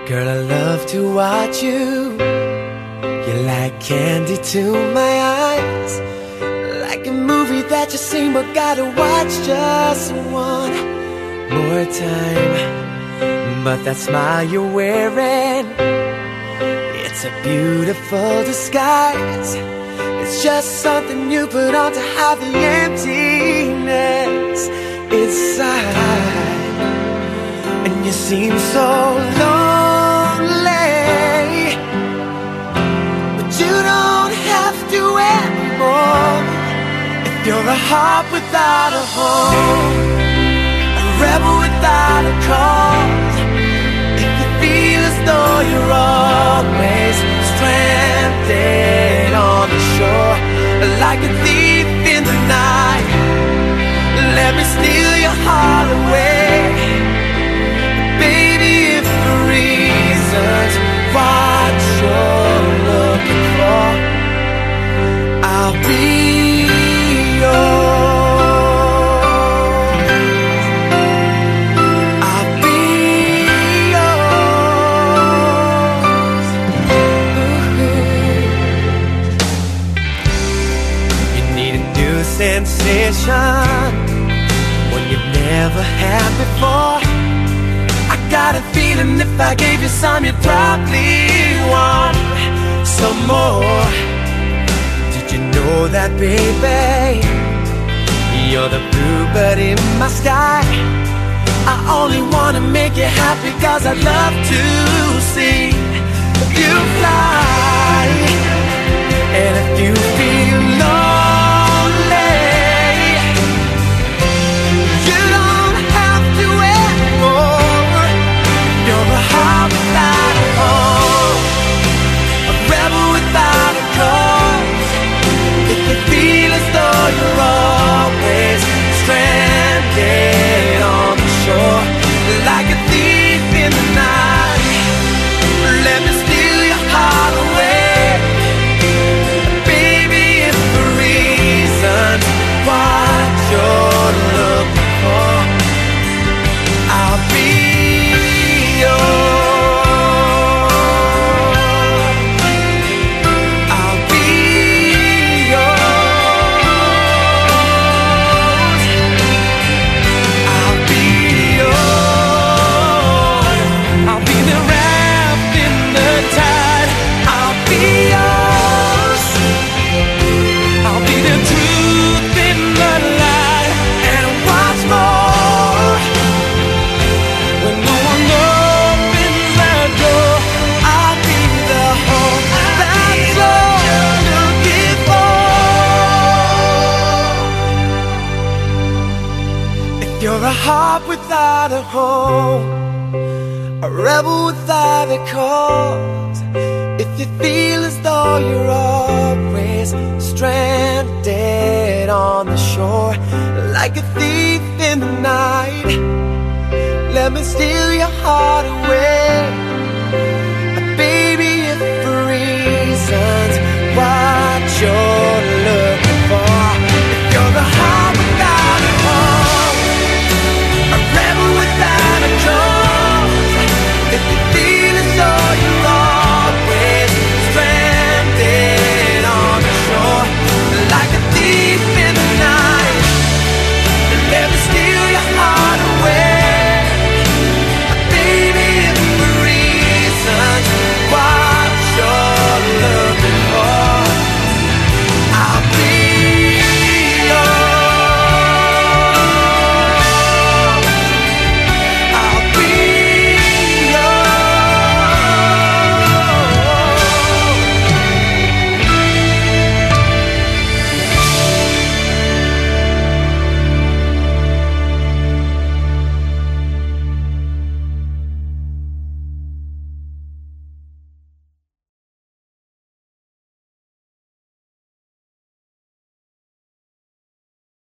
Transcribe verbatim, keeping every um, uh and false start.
Girl, I love to watch you. You're like candy to my eyes, like a movie that you've seen but gotta watch just one more time. But that smile you're wearing, it's a beautiful disguise. It's just something you put on to hide the emptiness inside. And you seem so lonely, but you don't have to anymore. If you're a heart without a home, a rebel without a cause, if you feel as though you're always stranded on the shore, like a thief in the night, let me steal your heart away. Baby, if the reason's what you're looking for, I'll be yours. I'll be yours. Ooh. You need a new sensation, one you've never had before. I got a feeling if I gave you some, you'd probably want some more. Did you know that, baby? You're the bluebird in my sky. I only wanna make you happy, cause I love to see you fly. And if you feel lonely, you don't have to anymore. You're a heart without a home, a rebel without a cause. If you feel as though you're always stranded on the shore, like a thief in the night, let me steal your heart away. Baby, if the reason's what you're looking for, I'll be a heart without a home, a rebel without a cause. If you feel as though you're always stranded on the shore, like a thief in the night, let me steal your heart away.